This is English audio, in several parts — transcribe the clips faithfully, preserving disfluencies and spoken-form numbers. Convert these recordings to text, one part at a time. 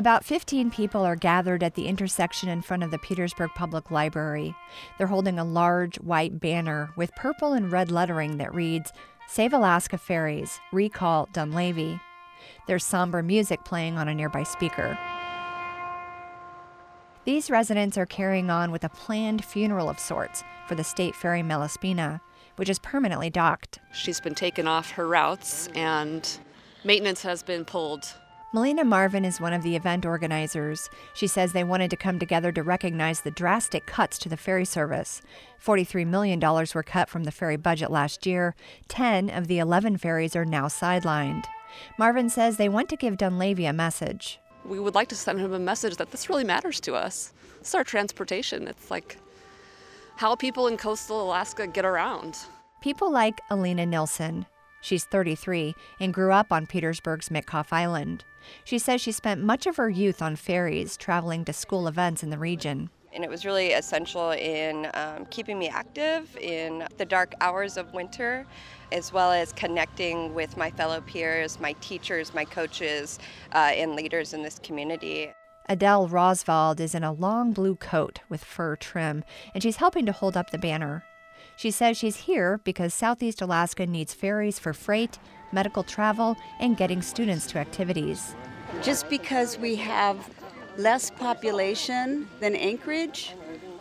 About fifteen people are gathered at the intersection in front of the Petersburg Public Library. They're holding a large white banner with purple and red lettering that reads, "Save Alaska Ferries, Recall Dunleavy." There's somber music playing on a nearby speaker. These residents are carrying on with a planned funeral of sorts for the state ferry Malaspina, which is permanently docked. She's been taken off her routes and maintenance has been pulled. Melina Marvin is one of the event organizers. She says they wanted to come together to recognize the drastic cuts to the ferry service. forty-three million dollars were cut from the ferry budget last year. ten of the eleven ferries are now sidelined. Marvin says they want to give Dunleavy a message. We would like to send him a message that this really matters to us. It's our transportation. It's like how people in coastal Alaska get around. People like Alina Nilsson. She's thirty-three and grew up on Petersburg's Mitkof Island. She says she spent much of her youth on ferries, traveling to school events in the region. And it was really essential in um, keeping me active in the dark hours of winter, as well as connecting with my fellow peers, my teachers, my coaches, uh, and leaders in this community. Adele Roswald is in a long blue coat with fur trim, and she's helping to hold up the banner. She says she's here because Southeast Alaska needs ferries for freight, medical travel, and getting students to activities. Just because we have less population than Anchorage,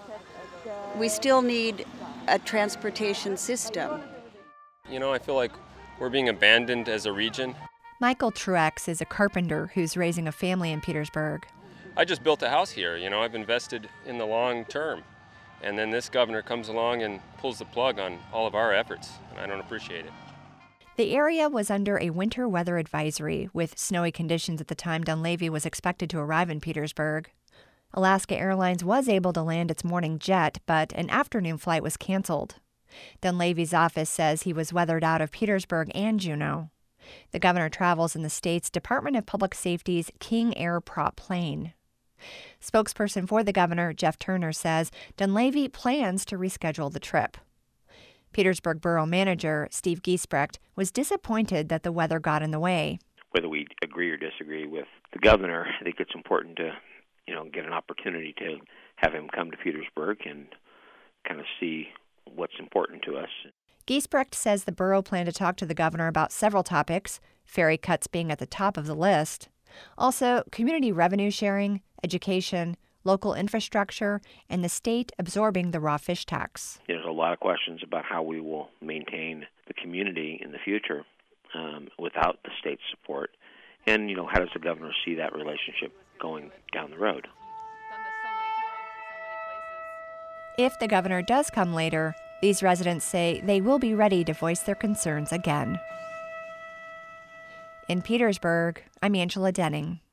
we still need a transportation system. You know, I feel like we're being abandoned as a region. Michael Truex is a carpenter who's raising a family in Petersburg. I just built a house here. You know, I've invested in the long term. And then this governor comes along and pulls the plug on all of our efforts, and I don't appreciate it. The area was under a winter weather advisory, with snowy conditions at the time Dunleavy was expected to arrive in Petersburg. Alaska Airlines was able to land its morning jet, but an afternoon flight was canceled. Dunleavy's office says he was weathered out of Petersburg and Juneau. The governor travels in the state's Department of Public Safety's King Air prop plane. Spokesperson for the governor, Jeff Turner, says Dunleavy plans to reschedule the trip. Petersburg Borough Manager Steve Giesbrecht was disappointed that the weather got in the way. Whether we agree or disagree with the governor, I think it's important to, you know, get an opportunity to have him come to Petersburg and kind of see what's important to us. Giesbrecht says the borough planned to talk to the governor about several topics, ferry cuts being at the top of the list. Also, community revenue sharing, education, local infrastructure, and the state absorbing the raw fish tax. There's a lot of questions about how we will maintain the community in the future um, without the state's support. And, you know, how does the governor see that relationship going down the road? If the governor does come later, these residents say they will be ready to voice their concerns again. In Petersburg, I'm Angela Denning.